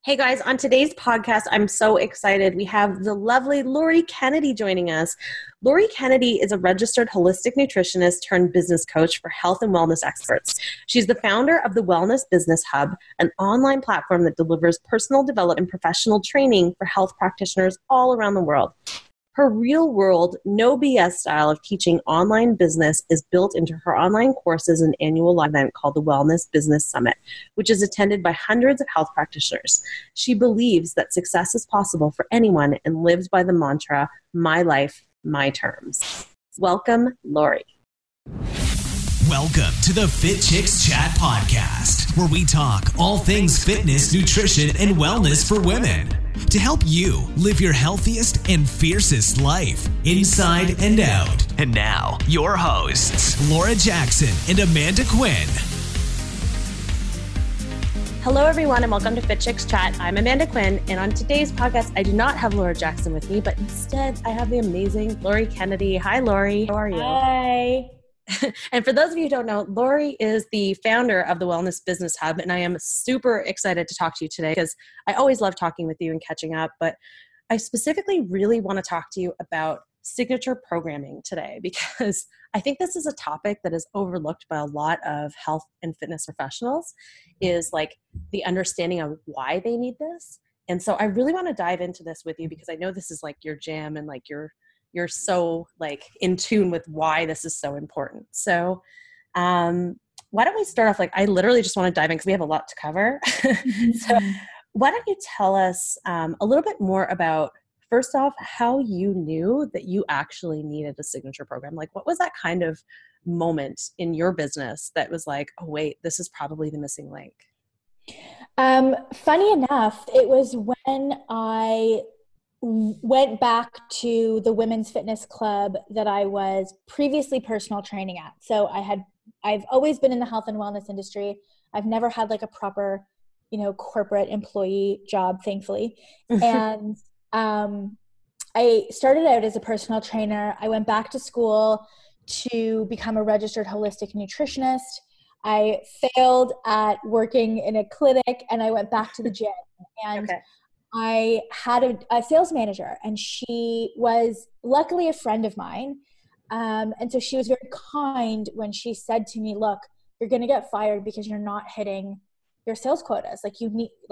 Hey guys, on today's podcast, I'm so excited. We have the lovely Lori Kennedy joining us. Lori Kennedy is a registered holistic nutritionist turned business coach for health and wellness experts. She's the founder of the Wellness Business Hub, an online platform that delivers personal development and professional training for health practitioners all around the world. Her real-world, no BS style of teaching online business is built into her online courses and annual event called the Wellness Business Summit, which is attended by hundreds of health practitioners. She believes that success is possible for anyone and lives by the mantra, my life, my terms. Welcome, Lori. Welcome to the Fit Chicks Chat Podcast, where we talk all things fitness, nutrition, and wellness for women to help you live your healthiest and fiercest life, inside and out. And now, your hosts, Laura Jackson and Amanda Quinn. Hello, everyone, and welcome to Fit Chicks Chat. I'm Amanda Quinn, and on today's podcast, I do not have Laura Jackson with me, but instead, I have the amazing Lori Kennedy. Hi, Lori. How are you? Hi. And for those of you who don't know, Lori is the founder of the Wellness Business Hub, and I am super excited to talk to you today because I always love talking with you and catching up, but I specifically really want to talk to you about signature programming today because I think this is a topic that is overlooked by a lot of health and fitness professionals, is like the understanding of why they need this. And so I really want to dive into this with you because I know this is like your jam and like you're so like in tune with why this is so important. So why don't we start off, like I literally just want to dive in because we have a lot to cover. So why don't you tell us a little bit more about, first off, how you knew that you actually needed a signature program? Like what was that kind of moment in your business that was like, oh wait, this is probably the missing link? Funny enough, it was when I went back to the women's fitness club that I was previously personal training at. So I've always been in the health and wellness industry. I've never had like a proper, corporate employee job, thankfully. And I started out as a personal trainer. I went back to school to become a registered holistic nutritionist. I failed at working in a clinic and I went back to the gym. And I had a sales manager, and she was luckily a friend of mine. And so she was very kind when she said to me, look, you're going to get fired because you're not hitting your sales quotas. You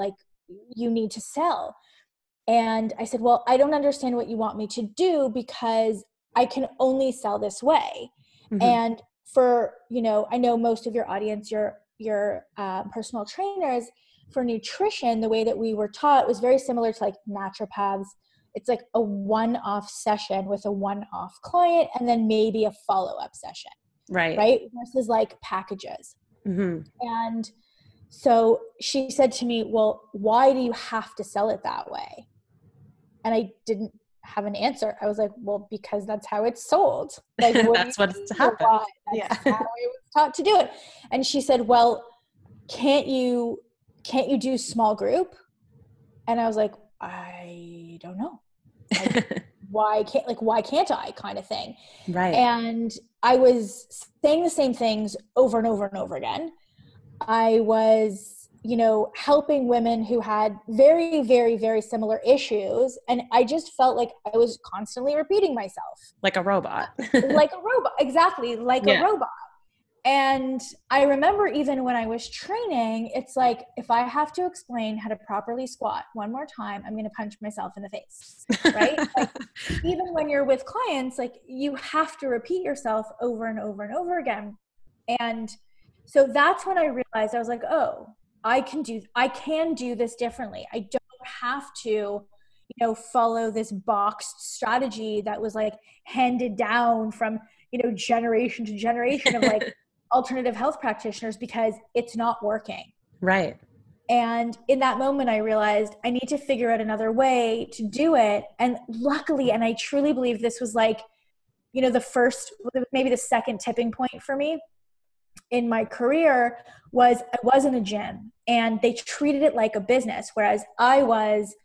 need to sell. And I said, well, I don't understand what you want me to do because I can only sell this way. Mm-hmm. And for, I know most of your audience, your personal trainers. For nutrition, the way that we were taught was very similar to like naturopaths. It's like a one-off session with a one-off client and then maybe a follow-up session. Right? Versus like packages. Mm-hmm. And so she said to me, well, why do you have to sell it that way? And I didn't have an answer. I was like, well, because that's how it's sold. Like, that's what's happened. That's how I was taught to do it. And she said, well, can't you do small group? And I was like, I don't know. Like, why can't I kind of thing. Right. And I was saying the same things over and over and over again. I was, helping women who had very, very, very similar issues. And I just felt like I was constantly repeating myself. Like a robot. Exactly. Like a robot. And I remember even when I was training, it's like, if I have to explain how to properly squat one more time, I'm going to punch myself in the face, right? Even when you're with clients, you have to repeat yourself over and over and over again. And so that's when I realized, I was like, oh, I can do this differently. I don't have to, follow this boxed strategy that was handed down from, generation to generation of alternative health practitioners, because it's not working. Right. And in that moment, I realized I need to figure out another way to do it. And luckily, and I truly believe this was the first, maybe the second tipping point for me in my career was I was in a gym and they treated it like a business. Whereas I was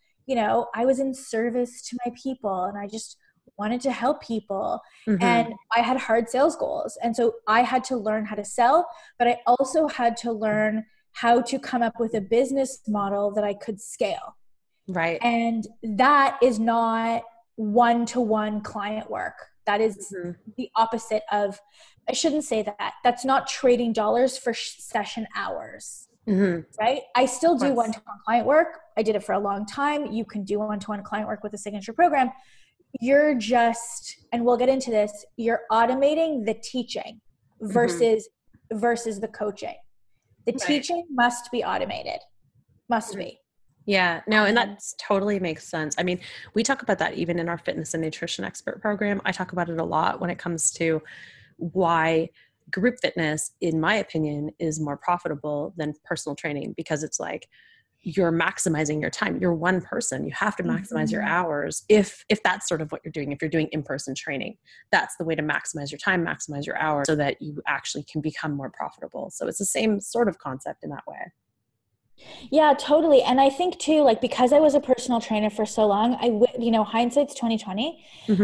in service to my people and I just wanted to help people. Mm-hmm. And I had hard sales goals. And so I had to learn how to sell, but I also had to learn how to come up with a business model that I could scale. Right. And that is not one-to-one client work. That is the opposite of, I shouldn't say that. That's not trading dollars for session hours, right? I still do one-to-one client work. I did it for a long time. You can do one-to-one client work with a signature program. You're just, and we'll get into this, you're automating the teaching versus the coaching. The teaching must be automated. Must be. Yeah, no, and that totally makes sense. I mean, we talk about that even in our fitness and nutrition expert program. I talk about it a lot when it comes to why group fitness, in my opinion, is more profitable than personal training, because it's like you're maximizing your time. You're one person. You have to maximize your hours. If that's sort of what you're doing, if you're doing in-person training, that's the way to maximize your time, maximize your hours, so that you actually can become more profitable. So it's the same sort of concept in that way. Yeah, totally. And I think too, like, because I was a personal trainer for so long, hindsight's 2020.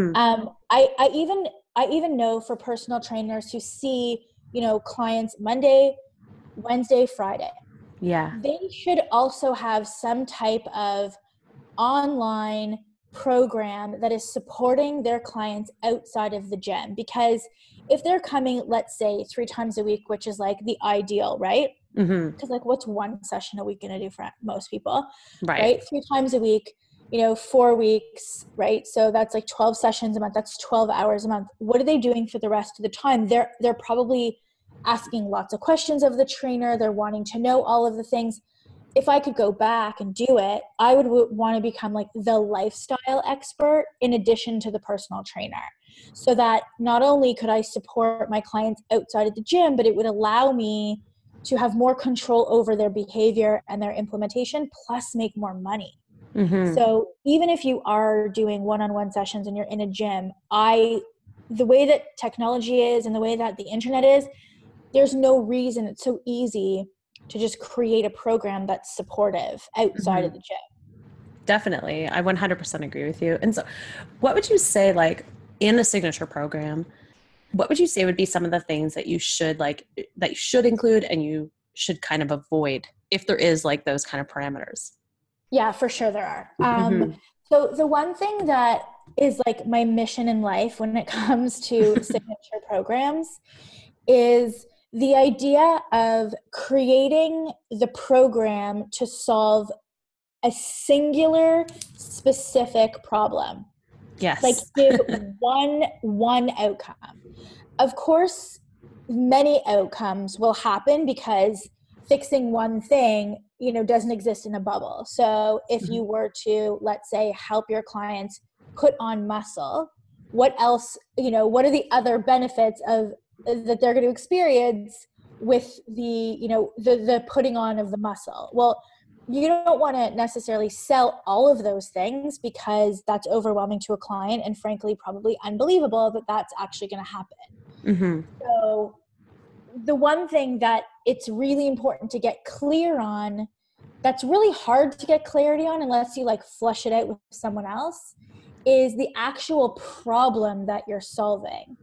I even know for personal trainers who see, clients Monday, Wednesday, Friday. Yeah. They should also have some type of online program that is supporting their clients outside of the gym. Because if they're coming, let's say 3 times a week, which is like the ideal, right? Because like, what's one session a week going to do for most people, right? 3 times a week, 4 weeks, right? So that's like 12 sessions a month. That's 12 hours a month. What are they doing for the rest of the time? They're probably asking lots of questions of the trainer. They're wanting to know all of the things. If I could go back and do it, I would want to become like the lifestyle expert in addition to the personal trainer, so that not only could I support my clients outside of the gym, but it would allow me to have more control over their behavior and their implementation, plus make more money. So even if you are doing one-on-one sessions and you're in a gym, the way that technology is and the way that the internet is, there's no reason it's so easy to just create a program that's supportive outside of the gym. Definitely. I 100% agree with you. And so what would you say, like, in a signature program, what would you say would be some of the things that you should include and you should kind of avoid, if there is like those kind of parameters? Yeah, for sure there are. So the one thing that is like my mission in life when it comes to signature programs is the idea of creating the program to solve a singular specific problem. Yes. Like give one outcome. Of course, many outcomes will happen because fixing one thing, doesn't exist in a bubble. So if you were to, let's say, help your clients put on muscle, what else, what are the other benefits that they're going to experience with the putting on of the muscle? Well, you don't want to necessarily sell all of those things, because that's overwhelming to a client and frankly probably unbelievable that that's actually going to happen. So the one thing that it's really important to get clear on, that's really hard to get clarity on unless you like flush it out with someone else, is the actual problem that you're solving.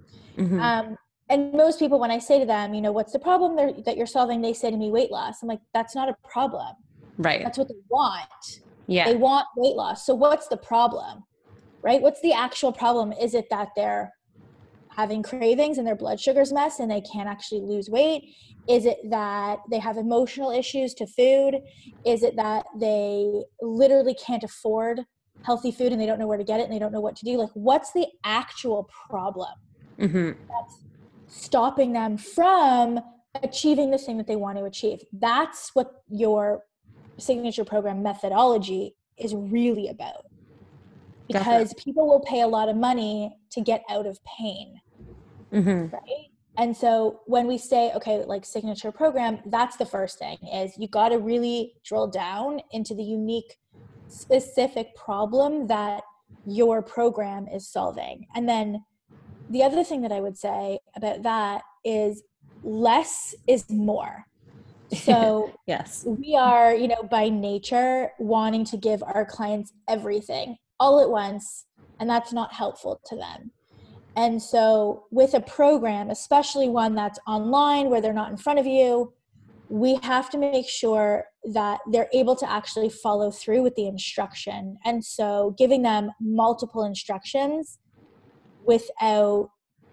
And most people, when I say to them, what's the problem that you're solving, they say to me, weight loss. I'm like, that's not a problem. Right. That's what they want. Yeah. They want weight loss. So what's the problem, right? What's the actual problem? Is it that they're having cravings and their blood sugar's mess and they can't actually lose weight? Is it that they have emotional issues to food? Is it that they literally can't afford healthy food and they don't know where to get it and they don't know what to do? Like, what's the actual problem that's stopping them from achieving the thing that they want to achieve? That's what your signature program methodology is really about, because people will pay a lot of money to get out of pain, right? And so when we say, okay, like signature program, that's the first thing, is you got to really drill down into the unique specific problem that your program is solving. And then the other thing that I would say about that is less is more. So yes, we are, by nature wanting to give our clients everything all at once, and that's not helpful to them. And so with a program, especially one that's online where they're not in front of you, we have to make sure that they're able to actually follow through with the instruction. And so giving them multiple instructions without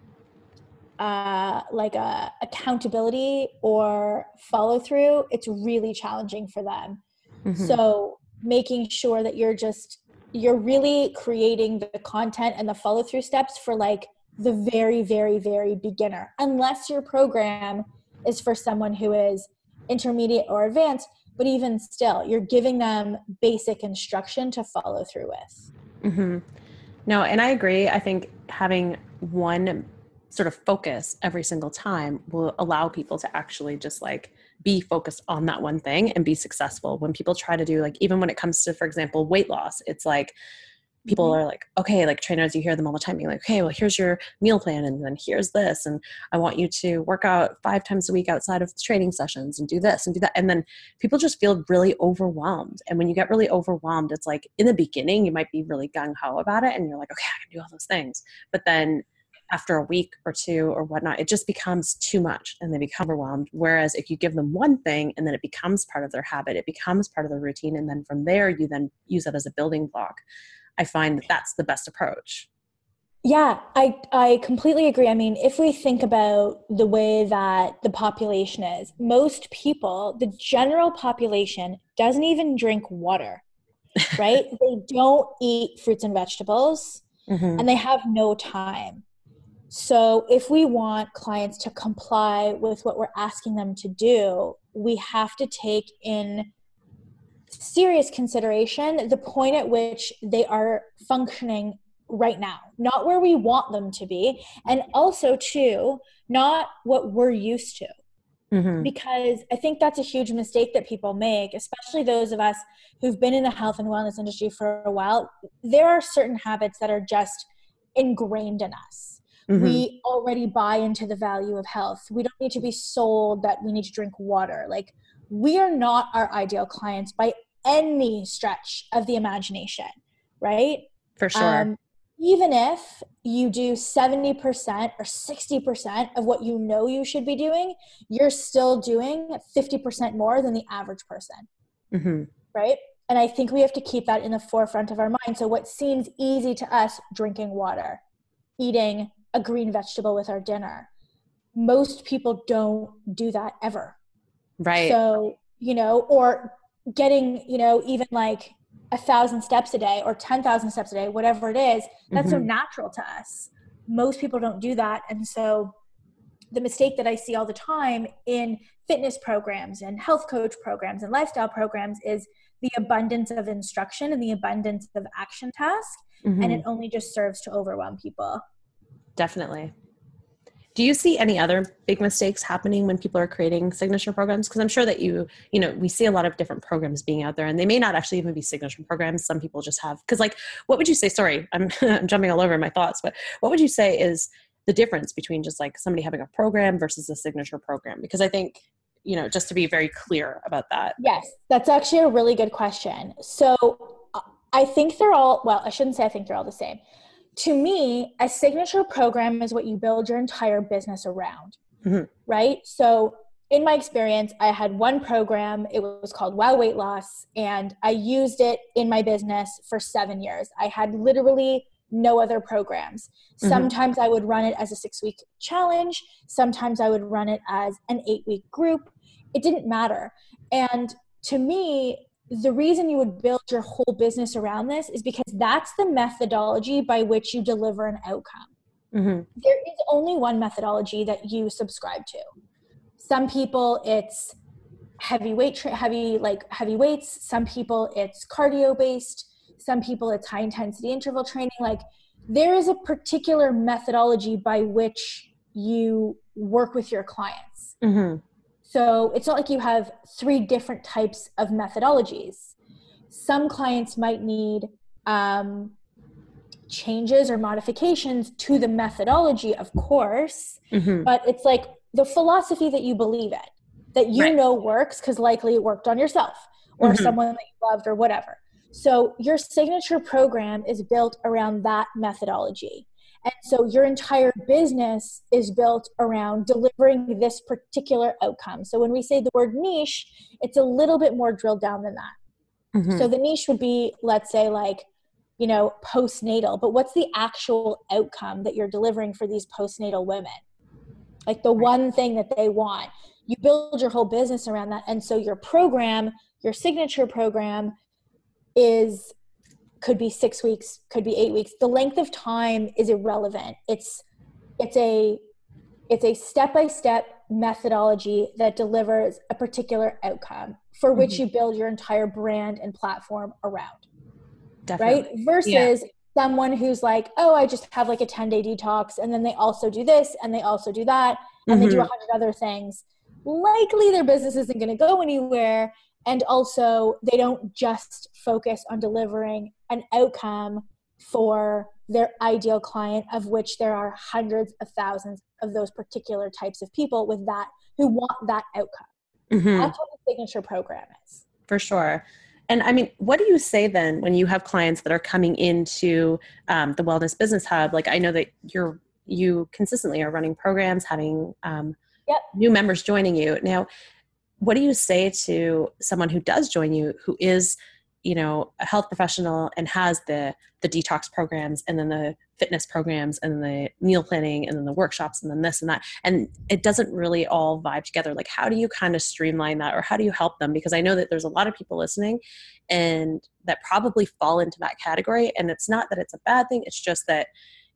like a accountability or follow through, it's really challenging for them. Mm-hmm. So making sure that you're really creating the content and the follow through steps for like the very, very, very beginner, unless your program is for someone who is intermediate or advanced, but even still, you're giving them basic instruction to follow through with. Mm-hmm. No, and I agree. I think having one sort of focus every single time will allow people to actually just like be focused on that one thing and be successful. When people try to do like, even when it comes to, for example, weight loss, it's like people are like, okay, like trainers, you hear them all the time being like, okay, well, here's your meal plan. And then here's this. And I want you to work out 5 times a week outside of training sessions and do this and do that. And then people just feel really overwhelmed. And when you get really overwhelmed, it's like in the beginning, you might be really gung-ho about it. And you're like, okay, I can do all those things. But then after a week or two or whatnot, it just becomes too much and they become overwhelmed. Whereas if you give them one thing and then it becomes part of their habit, it becomes part of their routine. And then from there, you then use it as a building block. I find that that's the best approach. Yeah, I completely agree. I mean, if we think about the way that the population is, most people, the general population doesn't even drink water, right? They don't eat fruits and vegetables, mm-hmm. and they have no time. So if we want clients to comply with what we're asking them to do, we have to take in serious consideration the point at which they are functioning right now, not where we want them to be, and also too, not what we're used to. Mm-hmm. Because I think that's a huge mistake that people make, especially those of us who've been in the health and wellness industry for a while. There are certain habits that are just ingrained in us. Mm-hmm. We already buy into the value of health. We don't need to be sold that we need to drink water. Like, we are not our ideal clients by any stretch of the imagination, right? For sure. Even if you do 70% or 60% of what you know you should be doing, you're still doing 50% more than the average person, mm-hmm. right? And I think we have to keep that in the forefront of our mind. So what seems easy to us, drinking water, eating a green vegetable with our dinner, most people don't do that ever. Right. So, or getting, even like 1,000 steps a day or 10,000 steps a day, whatever it is, that's mm-hmm. so natural to us. Most people don't do that. And so the mistake that I see all the time in fitness programs and health coach programs and lifestyle programs is the abundance of instruction and the abundance of action tasks. Mm-hmm. And it only just serves to overwhelm people. Definitely. Do you see any other big mistakes happening when people are creating signature programs? Because I'm sure that we see a lot of different programs being out there, and they may not actually even be signature programs. Some people just have, because like, what would you say, sorry, I'm jumping all over my thoughts, but what would you say is the difference between just like somebody having a program versus a signature program? Because I think, just to be very clear about that. Yes, that's actually a really good question. So I think I shouldn't say I think they're all the same. To me, a signature program is what you build your entire business around, mm-hmm. right? So in my experience, I had one program. It was called Wow Weight Loss, and I used it in my business for 7 years. I had literally no other programs. Mm-hmm. Sometimes I would run it as a 6-week challenge. Sometimes I would run it as an 8-week group. It didn't matter. And to me, the reason you would build your whole business around this is because that's the methodology by which you deliver an outcome. Mm-hmm. There is only one methodology that you subscribe to. Some people it's heavy weights. Some people it's cardio based. Some people it's high intensity interval training. Like, there is a particular methodology by which you work with your clients. Mm-hmm. So it's not like you have 3 different types of methodologies. Some clients might need changes or modifications to the methodology, of course, mm-hmm. but it's like the philosophy that you believe in, that you know works because likely it worked on yourself or mm-hmm. someone that you loved or whatever. So your signature program is built around that methodology. And so your entire business is built around delivering this particular outcome. So when we say the word niche, it's a little bit more drilled down than that. Mm-hmm. So the niche would be, let's say, like, postnatal, but what's the actual outcome that you're delivering for these postnatal women? Like the one thing that they want. You build your whole business around that. And so your program, your signature program could be 6 weeks, could be 8 weeks. The length of time is irrelevant. It's a step-by-step methodology that delivers a particular outcome for which you build your entire brand and platform around. Definitely. Right? Versus someone who's like, oh, I just have like a 10-day detox, and then they also do this and they also do that, and they do 100 other things. Likely their business isn't going to go anywhere. And also they don't just focus on delivering an outcome for their ideal client, of which there are hundreds of thousands of those particular types of people with that, who want that outcome. Mm-hmm. That's what the signature program is. For sure. And I mean, what do you say then when you have clients that are coming into the Wellness Business Hub? Like, I know that you consistently are running programs, having new members joining you. Now, what do you say to someone who does join you, who is, a health professional and has the detox programs, and then the fitness programs, and then the meal planning, and then the workshops, and then this and that, and it doesn't really all vibe together? Like, how do you kind of streamline that, or how do you help them? Because I know that there's a lot of people listening and that probably fall into that category. And it's not that it's a bad thing. It's just that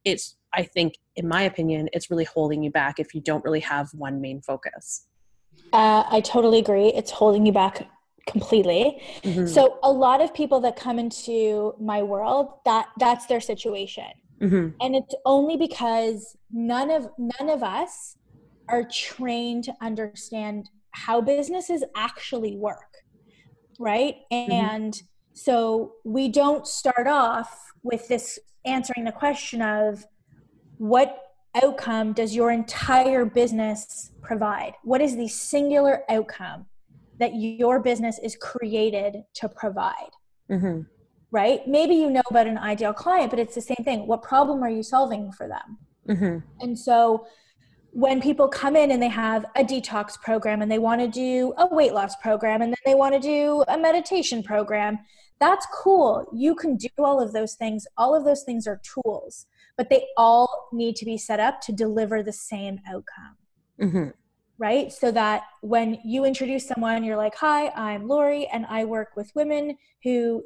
I think, in my opinion, it's really holding you back if you don't really have one main focus. I totally agree. It's holding you back completely. Mm-hmm. So a lot of people that come into my world, that's their situation. Mm-hmm. And it's only because none of us are trained to understand how businesses actually work, right? Mm-hmm. And so we don't start off with this answering the question of, what outcome does your entire business provide? What is the singular outcome that your business is created to provide? Mm-hmm. Right? Maybe you know about an ideal client, but it's the same thing. What problem are you solving for them? Mm-hmm. And so when people come in and they have a detox program, and they want to do a weight loss program, and then they want to do a meditation program, that's cool. You can do all of those things. All of those things are tools, but they all need to be set up to deliver the same outcome. Mm-hmm. Right? So that when you introduce someone, you're like, hi, I'm Lori, and I work with women who,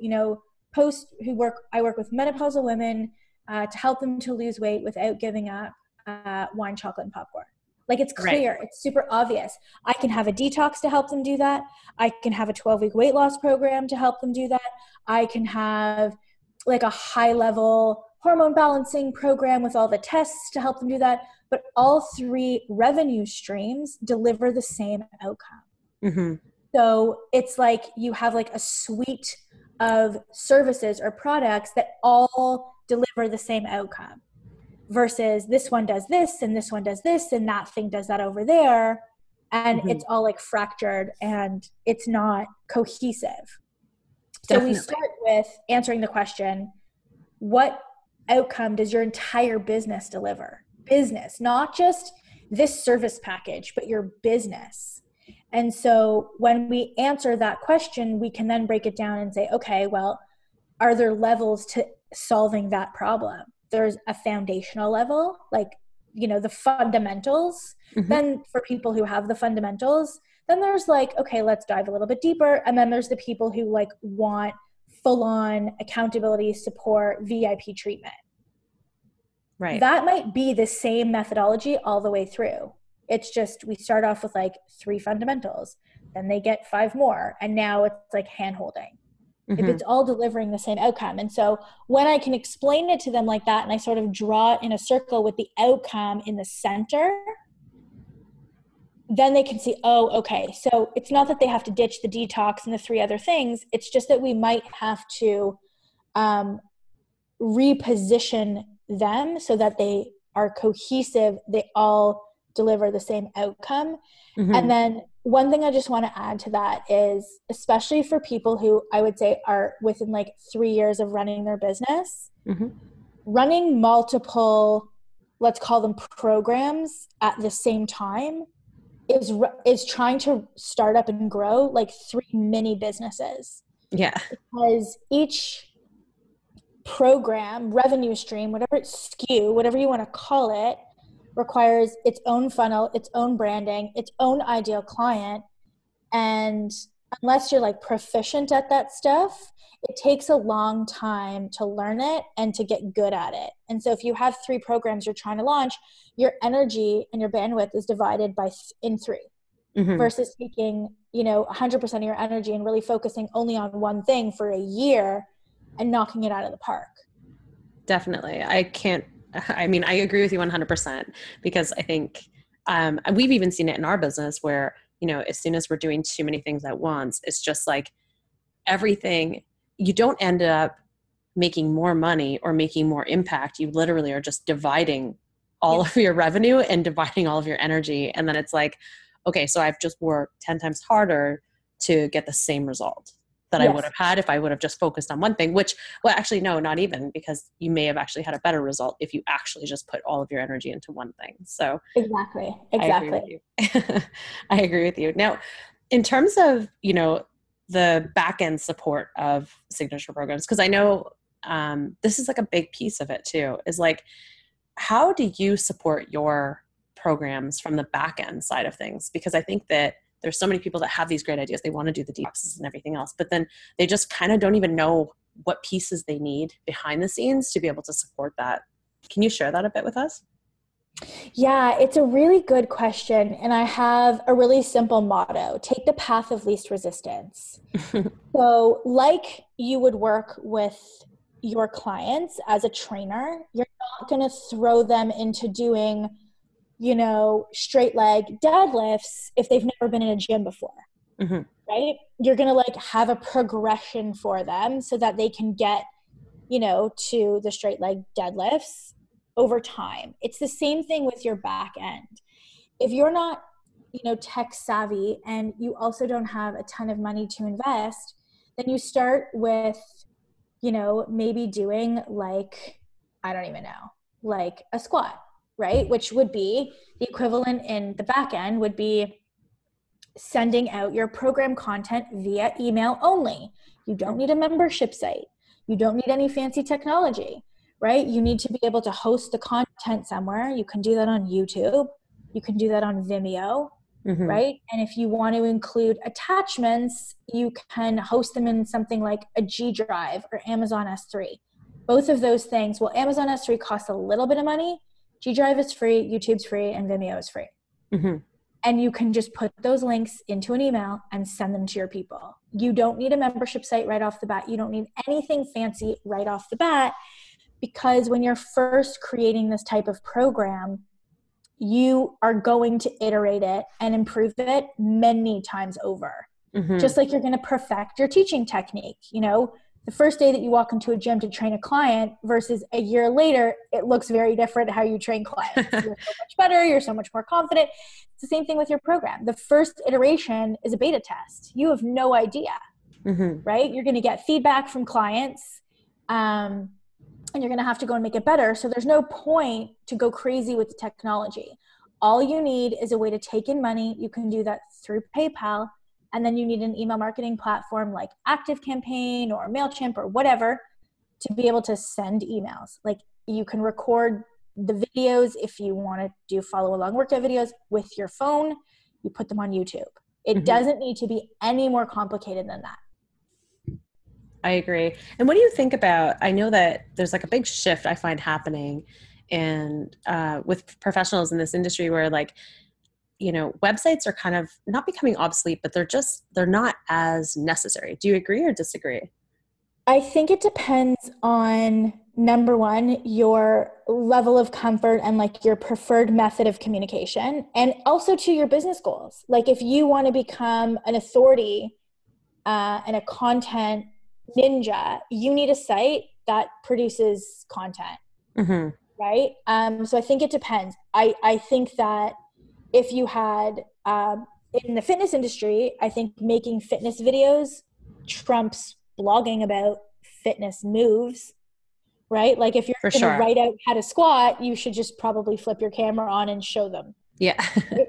I work with menopausal women to help them to lose weight without giving up wine, chocolate, and popcorn. Like, it's clear. Right. It's super obvious. I can have a detox to help them do that. I can have a 12-week weight loss program to help them do that. I can have like a high-level hormone balancing program with all the tests to help them do that. But all three revenue streams deliver the same outcome. Mm-hmm. So it's like you have like a suite of services or products that all deliver the same outcome, versus this one does this, and this one does this, and that thing does that over there. And it's all like fractured, and it's not cohesive. Definitely. So we start with answering the question, what outcome does your entire business deliver? Business, not just this service package, but your business. And so when we answer that question, we can then break it down and say, okay, well, are there levels to solving that problem? There's a foundational level, like, the fundamentals. Mm-hmm. Then for people who have the fundamentals, then there's like, okay, let's dive a little bit deeper. And then there's the people who like want full-on accountability, support, VIP treatment. Right. That might be the same methodology all the way through. It's just we start off with like 3 fundamentals, then they get 5 more, and now it's like hand-holding. Mm-hmm. If it's all delivering the same outcome. And so when I can explain it to them like that, and I sort of draw it in a circle with the outcome in the center, then they can see, oh, okay, so it's not that they have to ditch the detox and the 3 other things. It's just that we might have to reposition them so that they are cohesive. They all deliver the same outcome. Mm-hmm. And then one thing I just want to add to that is, especially for people who I would say are within like 3 years of running their business, mm-hmm. running multiple, let's call them programs at the same time is trying to start up and grow like 3 mini businesses. Yeah. Because each program, revenue stream, whatever it's SKU, whatever you want to call it, requires its own funnel, its own branding, its own ideal client. And unless you're like proficient at that stuff, it takes a long time to learn it and to get good at it. And so if you have 3 programs you're trying to launch, your energy and your bandwidth is divided in 3 versus taking, 100% of your energy and really focusing only on one thing for a year and knocking it out of the park. Definitely. I agree with you 100% because I think we've even seen it in our business where, as soon as we're doing too many things at once, it's just like everything, you don't end up making more money or making more impact. You literally are just dividing all of your revenue and dividing all of your energy. And then it's like, okay, so I've just worked 10 times harder to get the same result that I would have had if I would have just focused on one thing, actually, no, not even, because you may have actually had a better result if you actually just put all of your energy into one thing. So exactly. I agree with you. I agree with you. Now, in terms of, the back-end support of signature programs, because I know this is like a big piece of it too, is like, how do you support your programs from the back-end side of things? Because I think that there's so many people that have these great ideas. They want to do the detoxes and everything else, but then they just kind of don't even know what pieces they need behind the scenes to be able to support that. Can you share that a bit with us? Yeah, it's a really good question. And I have a really simple motto: take the path of least resistance. So like you would work with your clients as a trainer, you're not going to throw them into doing, straight leg deadlifts if they've never been in a gym before, right? You're going to have a progression for them so that they can get, to the straight leg deadlifts over time. It's the same thing with your back end. If you're not, tech savvy and you also don't have a ton of money to invest, then you start with, maybe doing a squat, right? Which would be the equivalent in the back end would be sending out your program content via email only. You don't need a membership site. You don't need any fancy technology, right? You need to be able to host the content somewhere. You can do that on YouTube. You can do that on Vimeo, right? And if you want to include attachments, you can host them in something like a G Drive or Amazon S3. Both of those things, well, Amazon S3 costs a little bit of money. G Drive is free, YouTube's free, and Vimeo is free. And you can just put those links into an email and send them to your people. You don't need a membership site right off the bat. You don't need anything fancy right off the bat, because when you're first creating this type of program, you are going to iterate it and improve it many times over. Just like you're going to perfect your teaching technique. The first day that you walk into a gym to train a client versus a year later, it looks very different how you train clients. You're so much better. You're so much more confident. It's the same thing with your program. The first iteration is a beta test. You have no idea, right? You're going to get feedback from clients, and you're going to have to go and make it better. So there's no point to go crazy with the technology. All you need is a way to take in money. You can do that through PayPal. And then you need an email marketing platform like ActiveCampaign or MailChimp or whatever to be able to send emails. Like you can record the videos if you want to do follow along workout videos with your phone. You put them on YouTube. It doesn't need to be any more complicated than that. I agree. And what do you think about, I know that there's like a big shift I find happening with professionals in this industry where websites are kind of not becoming obsolete, but they're not as necessary. Do you agree or disagree? I think it depends on, number one, your level of comfort and your preferred method of communication, and also to your business goals. Like if you want to become an authority and a content ninja, you need a site that produces content, right? So I think it depends. I think that if you had, in the fitness industry, I think making fitness videos trumps blogging about fitness moves, right? Like if you're For going to sure. write out how to squat, you should just probably flip your camera on and show them. Yeah.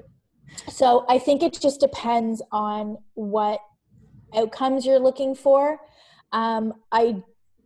So I think it just depends on what outcomes you're looking for. I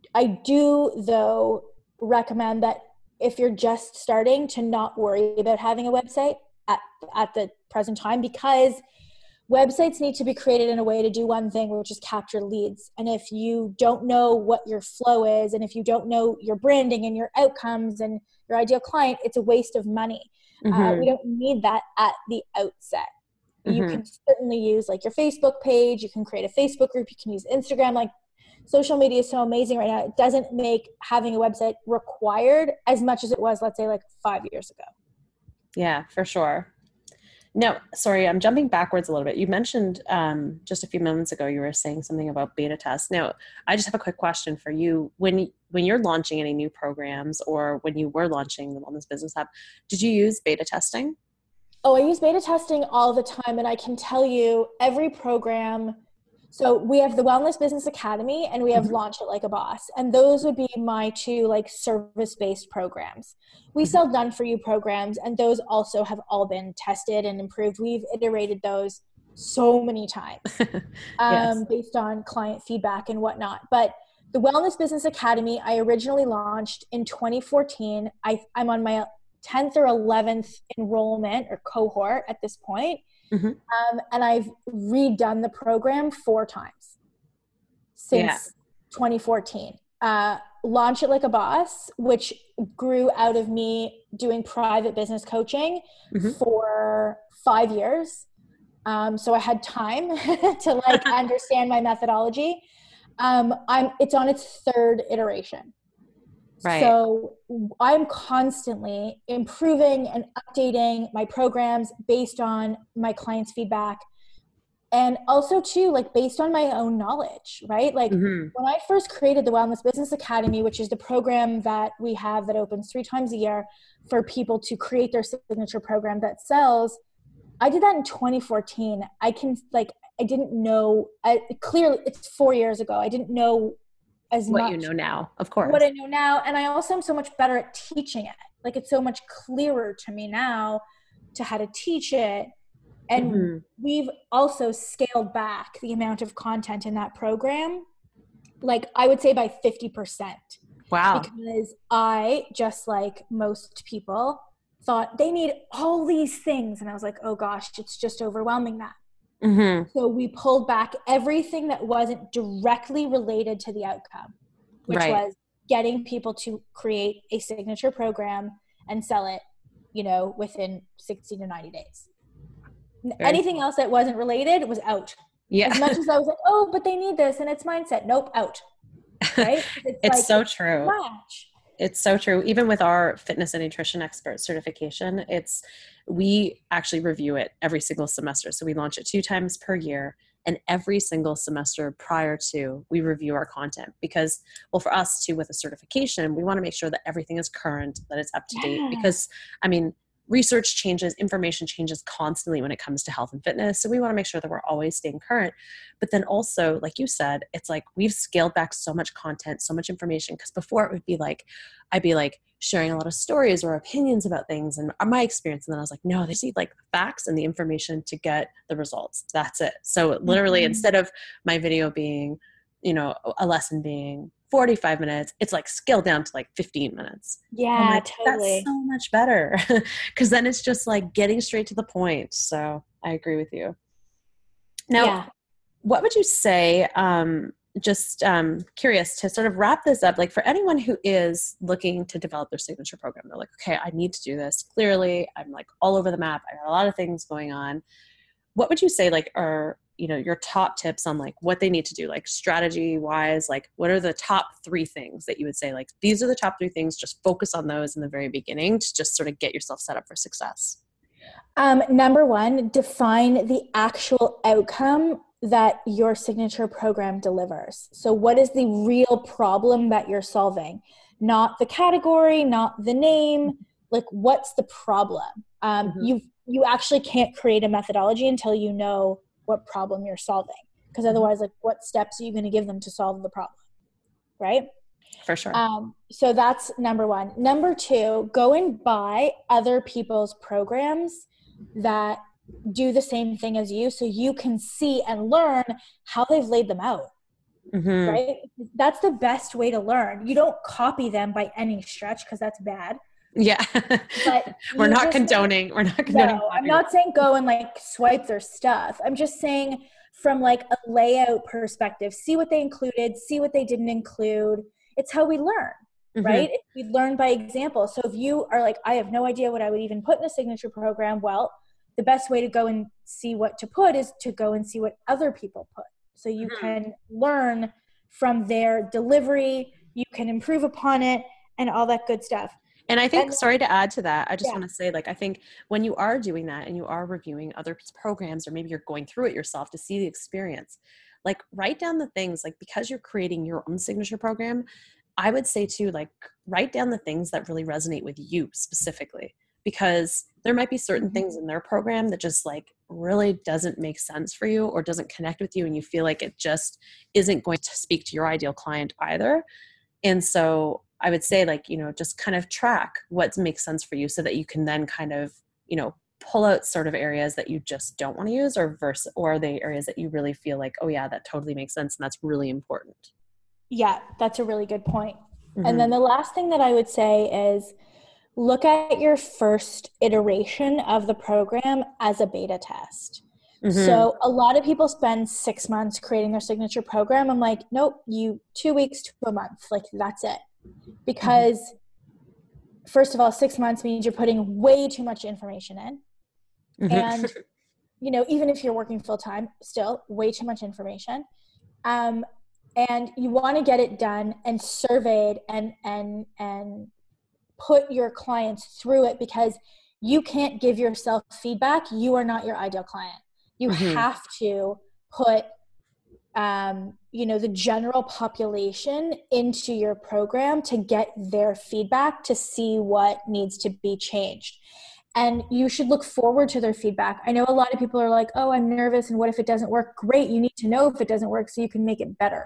do, though, recommend that if you're just starting, to not worry about having a website at the present time, because websites need to be created in a way to do one thing, which is capture leads. And if you don't know what your flow is, and if you don't know your branding and your outcomes and your ideal client, it's a waste of money. Mm-hmm. We don't need that at the outset. Mm-hmm. You can certainly use like your Facebook page. You can create a Facebook group. You can use Instagram. Like, social media is so amazing right now. It doesn't make having a website required as much as it was, let's say, like 5 years ago. Yeah, for sure. No, sorry, I'm jumping backwards a little bit. You mentioned just a few moments ago, you were saying something about beta tests. Now, I just have a quick question for you. When you're launching any new programs, or when you were launching the Wellness Business Hub, did you use beta testing? Oh, I use beta testing all the time. And I can tell you every program. So we have the Wellness Business Academy and we have Launch It Like a Boss. And those would be my two like service-based programs. We sell done for you programs, and those also have all been tested and improved. We've iterated those so many times Yes. based on client feedback and whatnot. But the Wellness Business Academy, I originally launched in 2014. I'm on my 10th or 11th enrollment or cohort at this point. And I've redone the program 4 times since 2014. Launch It Like a Boss, which grew out of me doing private business coaching for 5 years. So I had time to like understand my methodology. It's on its 3rd iteration. Right. So I'm constantly improving and updating my programs based on my clients' feedback. And also too, like based on my own knowledge, right? Like when I first created the Wellness Business Academy, which is the program that we have that opens 3 times a year for people to create their signature program that sells, I did that in 2014. I didn't know, clearly it's 4 years ago. I didn't know as what much you know now, of course. What I know now. And I also am so much better at teaching it. Like it's so much clearer to me now to how to teach it. And we've also scaled back the amount of content in that program, like I would say by 50%. Wow. Because I, just like most people, thought they need all these things. And I was like, oh gosh, it's just overwhelming that. So we pulled back everything that wasn't directly related to the outcome, which was getting people to create a signature program and sell it, within 60 to 90 days. Anything else that wasn't related was out. Yeah. As much as I was like, oh, but they need this and it's mindset. Nope, out. Right? It's like, so true. It's so true. Even with our fitness and nutrition expert certification, we actually review it every single semester. So we launch it 2 times per year, and every single semester prior to, we review our content because, well, for us too, with a certification, we want to make sure that everything is current, that it's up to date, because research changes, information changes constantly when it comes to health and fitness. So we want to make sure that we're always staying current. But then also, like you said, it's like we've scaled back so much content, so much information. Because before it would be like, I'd be like sharing a lot of stories or opinions about things and my experience. And then I was like, no, they just need like the facts and the information to get the results. That's it. So literally, instead of my video being, a lesson being 45 minutes, it's like scaled down to like 15 minutes. Yeah, like, totally. That's so much better because then it's just like getting straight to the point. So I agree with you. Now, what would you say, curious to sort of wrap this up, like for anyone who is looking to develop their signature program, they're like, okay, I need to do this. Clearly, I'm like all over the map. I got a lot of things going on. What would you say like are your top tips on like what they need to do, like strategy wise, like what are the top 3 things that you would say, like, these are the top 3 things, just focus on those in the very beginning to just sort of get yourself set up for success? Number 1, define the actual outcome that your signature program delivers. So what is the real problem that you're solving? Not the category, not the name, like what's the problem? You actually can't create a methodology until you know what problem you're solving. Because otherwise, like, what steps are you going to give them to solve the problem? Right? For sure. So that's number one. Number two, go and buy other people's programs that do the same thing as you, so you can see and learn how they've laid them out. Mm-hmm. Right? That's the best way to learn. You don't copy them by any stretch, because that's bad. Yeah. But we're not condoning. No, I'm not saying go and like swipe their stuff. I'm just saying from like a layout perspective, see what they included, see what they didn't include. It's how we learn, right? We learn by example. So if you are like, I have no idea what I would even put in a signature program, well, the best way to go and see what to put is to go and see what other people put. So you can learn from their delivery, you can improve upon it, and all that good stuff. And I think, sorry to add to that, I just want to say, like, I think when you are doing that and you are reviewing other programs, or maybe you're going through it yourself to see the experience, like, write down the things, like, because you're creating your own signature program, I would say too, like, write down the things that really resonate with you specifically, because there might be certain things in their program that just like really doesn't make sense for you or doesn't connect with you, and you feel like it just isn't going to speak to your ideal client either. And so I would say, like, you know, just kind of track what makes sense for you, so that you can then kind of, you know, pull out sort of areas that you just don't want to use, or the areas that you really feel like, oh yeah, that totally makes sense. And that's really important. Yeah, that's a really good point. And then the last thing that I would say is look at your first iteration of the program as a beta test. So a lot of people spend 6 months creating their signature program. I'm like, nope, 2 weeks to a month. Like, that's it. Because first of all, 6 months means you're putting way too much information in. And, you know, even if you're working full time, still way too much information. And you want to get it done and surveyed and put your clients through it, because you can't give yourself feedback. You are not your ideal client. You have to put, you know, the general population into your program to get their feedback, to see what needs to be changed. And you should look forward to their feedback. I know a lot of people are like, oh, I'm nervous, and what if it doesn't work? Great. You need to know if it doesn't work so you can make it better.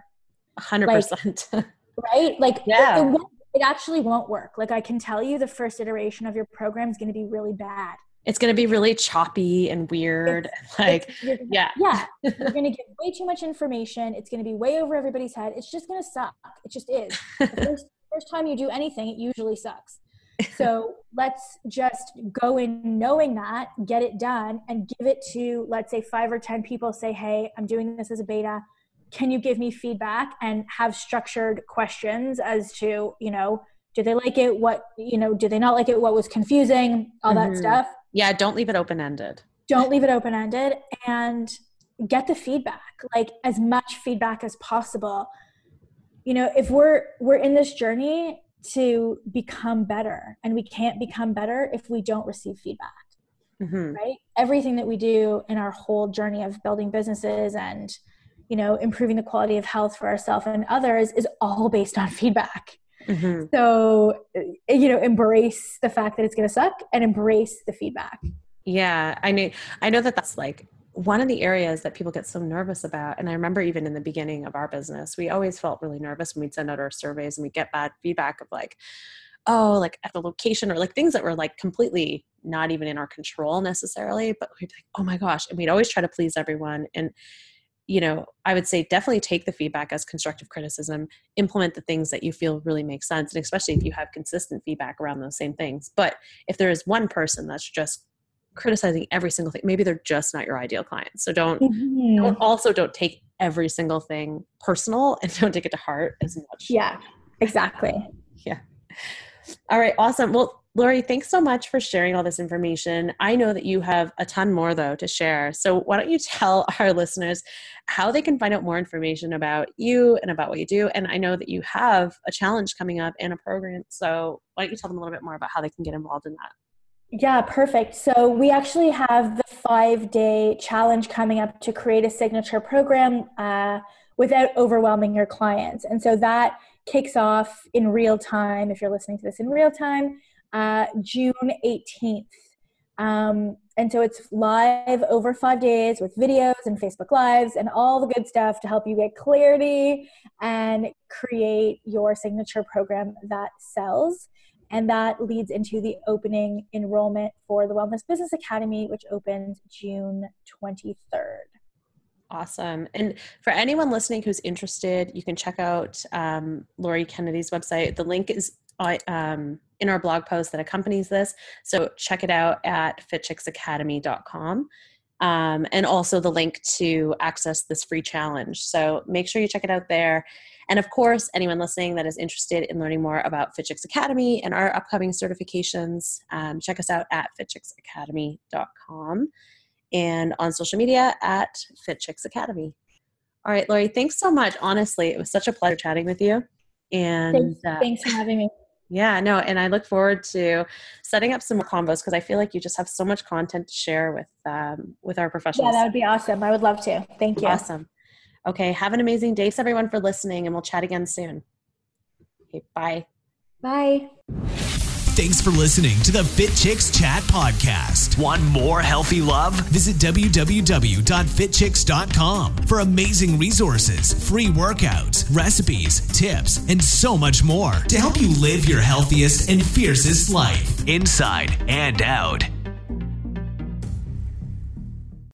100%. Like, right? Like, yeah. It actually won't work. Like, I can tell you the first iteration of your program is going to be really bad. It's going to be really choppy and weird. You're going to get way too much information. It's going to be way over everybody's head. It's just going to suck. It just is. The first time you do anything, it usually sucks. So let's just go in knowing that, get it done, and give it to, let's say, 5 or 10 people. Say, hey, I'm doing this as a beta. Can you give me feedback? And have structured questions as to, you know, did they like it? What, you know, did they not like it? What was confusing? All that stuff. Yeah. Don't leave it open-ended. Don't leave it open-ended, and get the feedback, like as much feedback as possible. You know, if we're in this journey to become better, and we can't become better if we don't receive feedback, right? Everything that we do in our whole journey of building businesses and, you know, improving the quality of health for ourselves and others is all based on feedback. So, you know, embrace the fact that it's going to suck and embrace the feedback. Yeah. I know that that's like one of the areas that people get so nervous about. And I remember even in the beginning of our business, we always felt really nervous when we'd send out our surveys and we'd get bad feedback of like, oh, like at the location, or like things that were like completely not even in our control necessarily, but we'd be like, oh my gosh. And we'd always try to please everyone. And, you know, I would say definitely take the feedback as constructive criticism, implement the things that you feel really make sense. And especially if you have consistent feedback around those same things. But if there is one person that's just criticizing every single thing, maybe they're just not your ideal client. So don't take every single thing personal, and don't take it to heart as much. Yeah, exactly. Yeah. All right. Awesome. Well, Lori, thanks so much for sharing all this information. I know that you have a ton more though to share. So why don't you tell our listeners how they can find out more information about you and about what you do? And I know that you have a challenge coming up and a program. So why don't you tell them a little bit more about how they can get involved in that? Yeah, perfect. So we actually have the 5-day challenge coming up to create a signature program without overwhelming your clients. And so that kicks off in real time, if you're listening to this in real time, June 18th. And so it's live over 5 days with videos and Facebook Lives and all the good stuff to help you get clarity and create your signature program that sells. And that leads into the opening enrollment for the Wellness Business Academy, which opens June 23rd. Awesome. And for anyone listening who's interested, you can check out Lori Kennedy's website. The link is in our blog post that accompanies this. So check it out at fitchicksacademy.com. And also the link to access this free challenge. So make sure you check it out there. And of course, anyone listening that is interested in learning more about Fit Chicks Academy and our upcoming certifications, check us out at fitchicksacademy.com and on social media at Fit Chicks Academy. All right, Lori, thanks so much. Honestly, it was such a pleasure chatting with you. And thanks for having me. Yeah, no, and I look forward to setting up some more combos because I feel like you just have so much content to share with our professionals. Yeah, that would be awesome. I would love to. Thank you. Awesome. Okay, have an amazing day. Thanks everyone for listening, and we'll chat again soon. Okay, bye. Bye. Thanks for listening to the Fit Chicks Chat podcast. Want more healthy love? Visit www.fitchicks.com for amazing resources, free workouts, recipes, tips, and so much more to help you live your healthiest and fiercest life, inside and out.